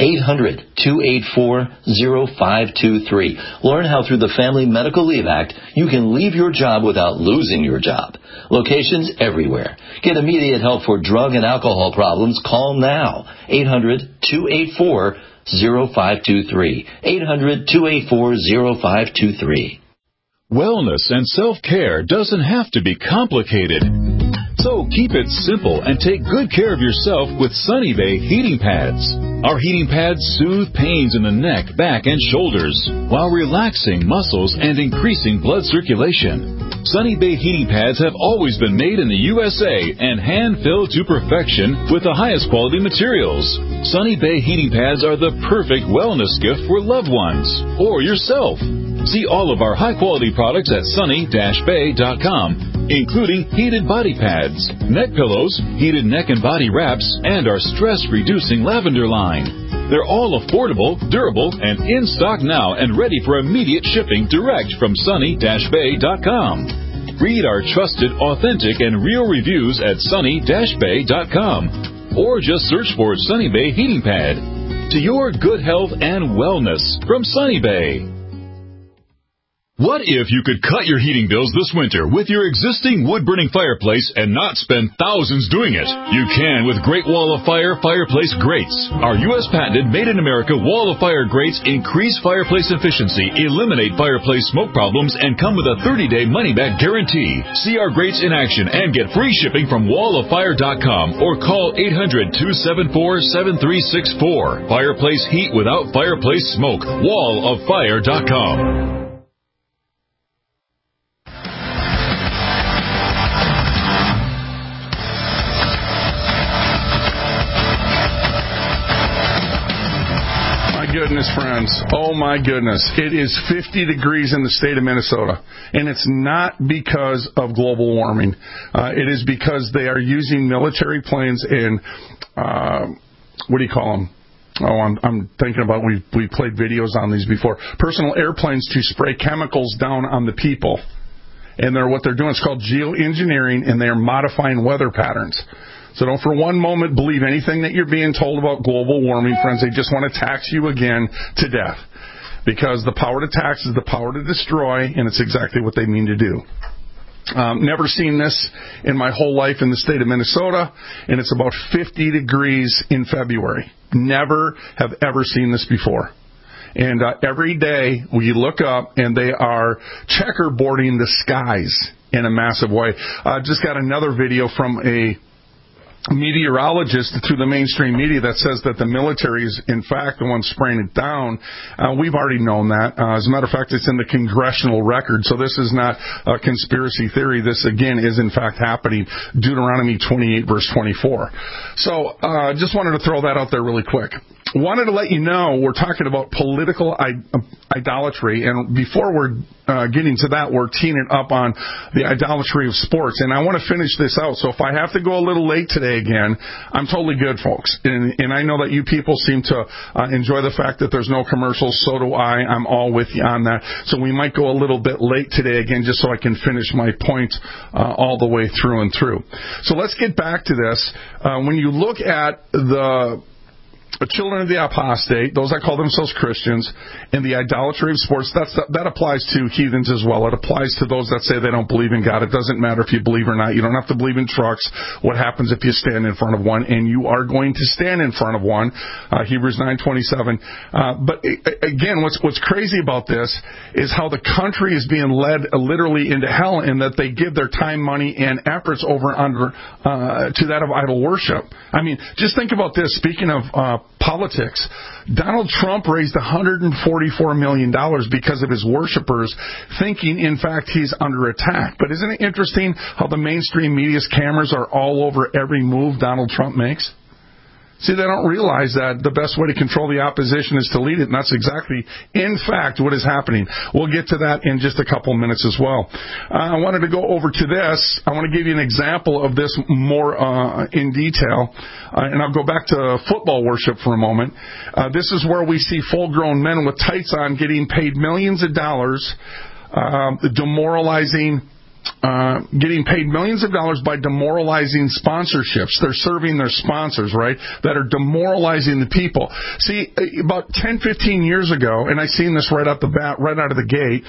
800-284-0523. Learn how through the Family Medical Leave Act you can leave your job without losing your job. Locations everywhere. Get immediate help for drug and alcohol problems. Call now. 800-284-0523. 800-284-0523. Wellness and self-care doesn't have to be complicated. So keep it simple and take good care of yourself with Sunny Bay heating pads. Our heating pads soothe pains in the neck, back, and shoulders while relaxing muscles and increasing blood circulation. Sunny Bay heating pads have always been made in the USA and hand-filled to perfection with the highest quality materials. Sunny Bay heating pads are the perfect wellness gift for loved ones or yourself. See all of our high-quality products at sunny-bay.com, including heated body pads, neck pillows, heated neck and body wraps, and our stress-reducing lavender line. They're all affordable, durable, and in stock now and ready for immediate shipping direct from sunny-bay.com. Read our trusted, authentic, and real reviews at sunny-bay.com or just search for Sunny Bay Heating Pad. To your good health and wellness from Sunny Bay. What if you could cut your heating bills this winter with your existing wood-burning fireplace and not spend thousands doing it? You can with Great Wall of Fire fireplace grates. Our U.S. patented made-in-America Wall of Fire grates increase fireplace efficiency, eliminate fireplace smoke problems, and come with a 30-day money-back guarantee. See our grates in action and get free shipping from walloffire.com or call 800-274-7364. Fireplace heat without fireplace smoke. walloffire.com. Goodness, friends. Oh, my goodness. It is 50 degrees in the state of Minnesota, and it's not because of global warming. It is because they are using military planes and, what do you call them? Oh, I'm thinking about, we played videos on these before. Personal airplanes to spray chemicals down on the people. And what they're doing is called geoengineering, and they're modifying weather patterns. So don't for one moment believe anything that you're being told about global warming, friends. They just want to tax you again to death. Because the power to tax is the power to destroy, and it's exactly what they mean to do. Never seen this in my whole life in the state of Minnesota, and it's about 50 degrees in February. Never have ever seen this before. And every day we look up, and they are checkerboarding the skies in a massive way. Just got another video from a meteorologist through the mainstream media that says that the military is, in fact, the one spraying it down. We've already known that. As a matter of fact, it's in the congressional record, so this is not a conspiracy theory. This, again, is, in fact, happening. Deuteronomy 28, verse 24. So just wanted to throw that out there really quick. Wanted to let you know we're talking about political idolatry, and before we're getting to that, we're teeing it up on the idolatry of sports, and I want to finish this out, so if I have to go a little late today again, I'm totally good, folks, and I know that you people seem to enjoy the fact that there's no commercials. So do I. I'm all with you on that, so we might go a little bit late today again just so I can finish my point all the way through and through. So let's get back to this. When you look at the the children of the apostate, those that call themselves Christians, and the idolatry of sports, that applies to heathens as well. It applies to those that say they don't believe in God. It doesn't matter if you believe or not. You don't have to believe in trucks. What happens if you stand in front of one? And you are going to stand in front of one. Hebrews 9:27. But again, what's crazy about this is how the country is being led literally into hell, in that they give their time, money, and efforts over to that of idol worship. I mean, just think about this. Speaking of politics, Donald Trump raised $144 million because of his worshipers thinking, in fact, he's under attack. But isn't it interesting how the mainstream media's cameras are all over every move Donald Trump makes? See, they don't realize that the best way to control the opposition is to lead it, and that's exactly, in fact, what is happening. We'll get to that in just a couple minutes as well. I wanted to go over to this. I want to give you an example of this more in detail, and I'll go back to football worship for a moment. This is where we see full-grown men with tights on getting paid millions of dollars, getting paid millions of dollars by demoralizing sponsorships. They're serving their sponsors, right, that are demoralizing the people. See, about 10, 15 years ago, and I seen this right out the bat, right out of the gate,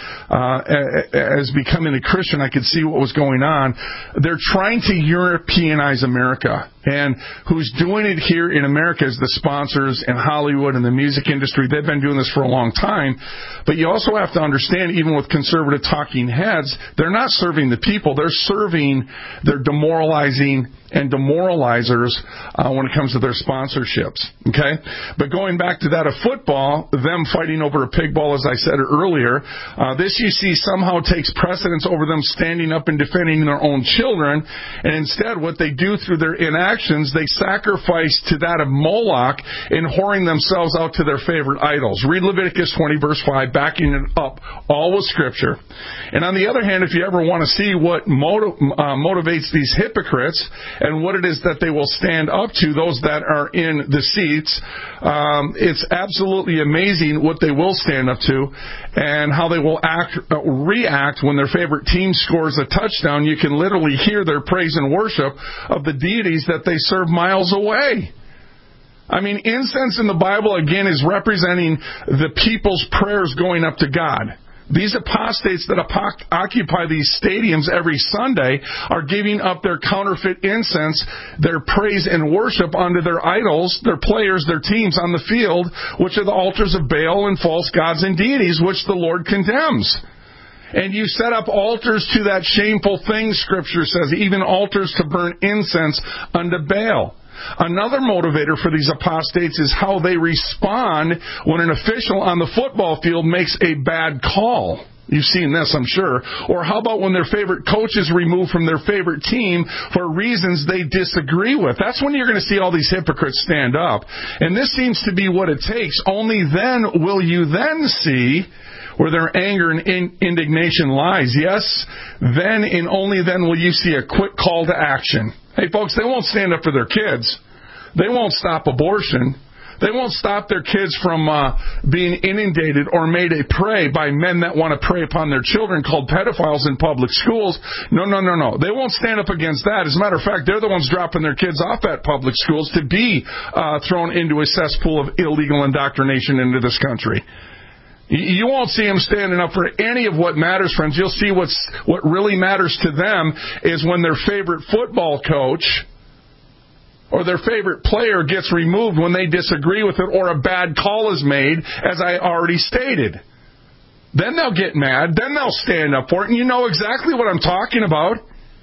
as becoming a Christian, I could see what was going on. They're trying to Europeanize America. And who's doing it here in America is the sponsors in Hollywood and the music industry. They've been doing this for a long time. But you also have to understand, even with conservative talking heads, they're not serving the people. They're demoralizing and demoralizers when it comes to their sponsorships. Okay? But going back to that of football, them fighting over a pig ball, as I said earlier, this you see somehow takes precedence over them standing up and defending their own children. And instead, what they do through their inactions, they sacrifice to that of Moloch and whoring themselves out to their favorite idols. Read Leviticus 20, verse 5, backing it up all with Scripture. And on the other hand, if you ever want to see what motivates these hypocrites and what it is that they will stand up to, those that are in the seats, it's absolutely amazing what they will stand up to and how they will react when their favorite team scores a touchdown. You can literally hear their praise and worship of the deities that they serve miles away. I mean, incense in the Bible, again, is representing the people's prayers going up to God. These apostates that occupy these stadiums every Sunday are giving up their counterfeit incense, their praise and worship unto their idols, their players, their teams on the field, which are the altars of Baal and false gods and deities, which the Lord condemns. And you set up altars to that shameful thing, Scripture says, even altars to burn incense unto Baal. Another motivator for these apostates is how they respond when an official on the football field makes a bad call. You've seen this, I'm sure. Or how about when their favorite coach is removed from their favorite team for reasons they disagree with? That's when you're going to see all these hypocrites stand up. And this seems to be what it takes. Only then will you then see where their anger and indignation lies. Yes, then and only then will you see a quick call to action. Hey, folks, they won't stand up for their kids. They won't stop abortion. They won't stop their kids from being inundated or made a prey by men that want to prey upon their children called pedophiles in public schools. No. They won't stand up against that. As a matter of fact, they're the ones dropping their kids off at public schools to be thrown into a cesspool of illegal indoctrination into this country. You won't see them standing up for any of what matters, friends. You'll see what really matters to them is when their favorite football coach or their favorite player gets removed when they disagree with it or a bad call is made, as I already stated. Then they'll get mad. Then they'll stand up for it. And you know exactly what I'm talking about.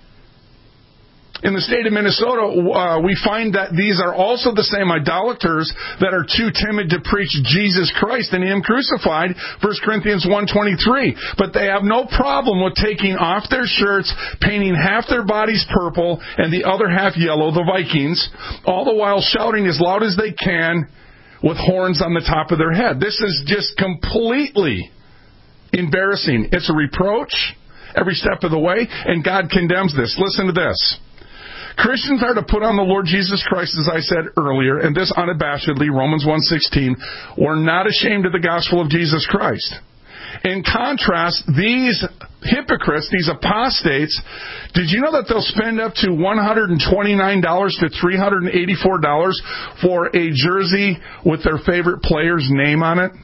In the state of Minnesota, we find that these are also the same idolaters that are too timid to preach Jesus Christ and Him crucified, 1 Corinthians 1:23. But they have no problem with taking off their shirts, painting half their bodies purple and the other half yellow, the Vikings, all the while shouting as loud as they can with horns on the top of their head. This is just completely embarrassing. It's a reproach every step of the way, and God condemns this. Listen to this. Christians are to put on the Lord Jesus Christ, as I said earlier, and this unabashedly, Romans 1:16, we're not ashamed of the gospel of Jesus Christ. In contrast, these hypocrites, these apostates, did you know that they'll spend up to $129 to $384 for a jersey with their favorite player's name on it?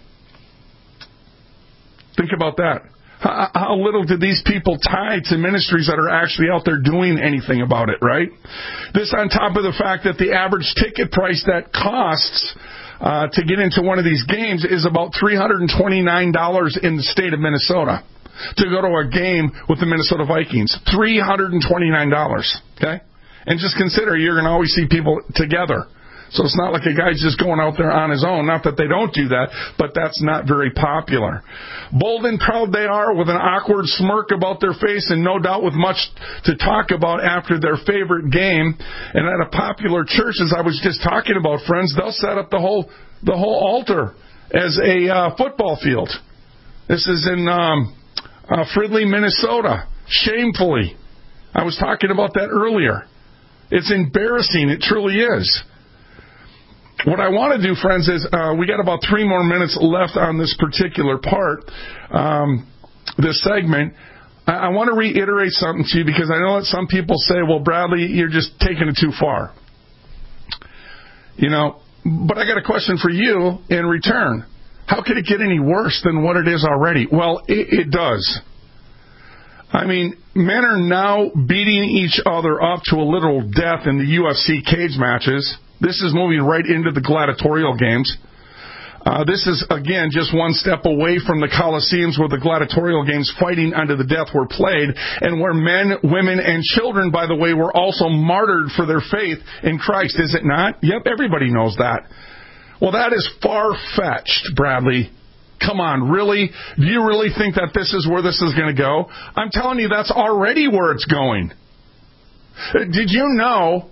Think about that. How little did these people tie to ministries that are actually out there doing anything about it, right? This on top of the fact that the average ticket price that costs to get into one of these games is about $329 in the state of Minnesota to go to a game with the Minnesota Vikings. $329, okay? And just consider you're going to always see people together. So it's not like a guy's just going out there on his own. Not that they don't do that, but that's not very popular. Bold and proud they are, with an awkward smirk about their face and no doubt with much to talk about after their favorite game. And at a popular church, as I was just talking about, friends, they'll set up the whole altar as a football field. This is in Fridley, Minnesota. Shamefully. I was talking about that earlier. It's embarrassing. It truly is. What I want to do, friends, is we got about 3 more minutes left on this particular part, this segment. I want to reiterate something to you because I know that some people say, well, Bradley, you're just taking it too far. You know, but I got a question for you in return. How could it get any worse than what it is already? Well, it does. I mean, men are now beating each other up to a literal death in the UFC cage matches. This is moving right into the gladiatorial games. This is, again, just one step away from the Colosseums where the gladiatorial games fighting unto the death were played, and where men, women, and children, by the way, were also martyred for their faith in Christ, is it not? Yep, everybody knows that. Well, that is far-fetched, Bradley. Come on, really? Do you really think that this is where this is going to go? I'm telling you, that's already where it's going. Did you know...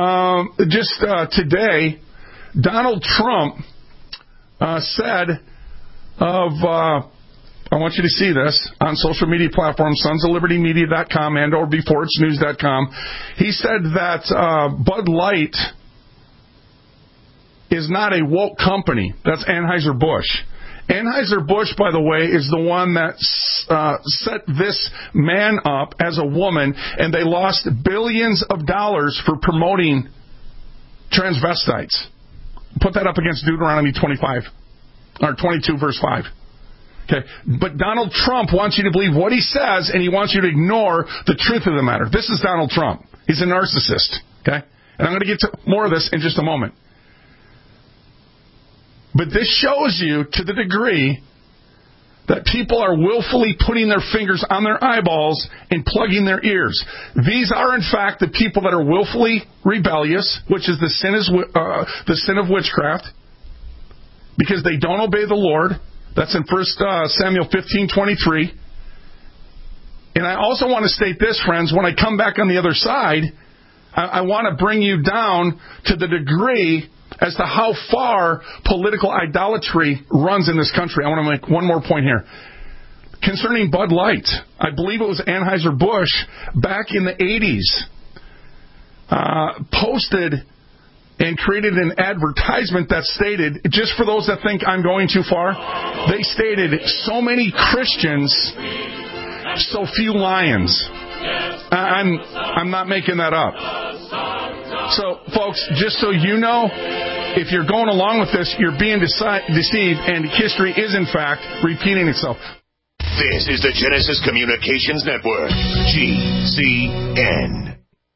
today, Donald Trump said of, I want you to see this, on social media platforms, sonsoflibertymedia.com and or beforeitsnews.com, he said that Bud Light is not a woke company. That's Anheuser-Busch. Anheuser-Busch, by the way, is the one that set this man up as a woman, and they lost billions of dollars for promoting transvestites. Put that up against Deuteronomy 25, or 22, verse 5. Okay, but Donald Trump wants you to believe what he says, and he wants you to ignore the truth of the matter. This is Donald Trump. He's a narcissist. Okay, and I'm going to get to more of this in just a moment. But this shows you to the degree that people are willfully putting their fingers on their eyeballs and plugging their ears. These are, in fact, the people that are willfully rebellious, which is the sin of witchcraft, because they don't obey the Lord. That's in 1 Samuel 15:23. And I also want to state this, friends, when I come back on the other side, I want to bring you down to the degree as to how far political idolatry runs in this country. I want to make one more point here. Concerning Bud Light, I believe it was Anheuser-Busch back in the 80s posted and created an advertisement that stated, just for those that think I'm going too far, they stated, so many Christians, so few lions. I'm not making that up. So, folks, just so you know, if you're going along with this, you're being deceived, and history is, in fact, repeating itself. This is the Genesis Communications Network, GCN.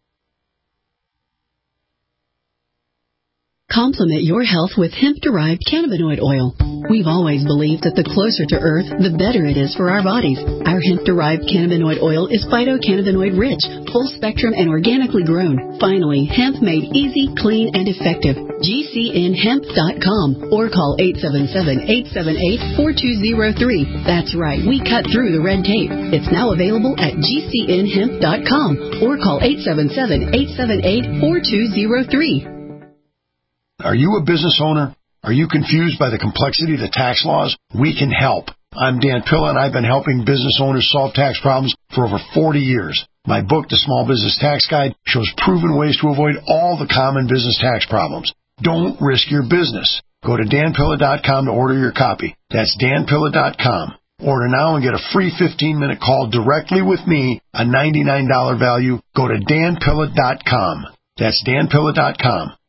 Complement your health with hemp-derived cannabinoid oil. We've always believed that the closer to Earth, the better it is for our bodies. Our hemp-derived cannabinoid oil is phytocannabinoid-rich, full-spectrum, and organically grown. Finally, hemp made easy, clean, and effective. GCNhemp.com or call 877-878-4203. That's right, we cut through the red tape. It's now available at GCNhemp.com or call 877-878-4203. Are you a business owner? Are you confused by the complexity of the tax laws? We can help. I'm Dan Pilla, and I've been helping business owners solve tax problems for over 40 years. My book, The Small Business Tax Guide, shows proven ways to avoid all the common business tax problems. Don't risk your business. Go to danpilla.com to order your copy. That's danpilla.com. Order now and get a free 15-minute call directly with me, a $99 value. Go to danpilla.com. That's danpilla.com.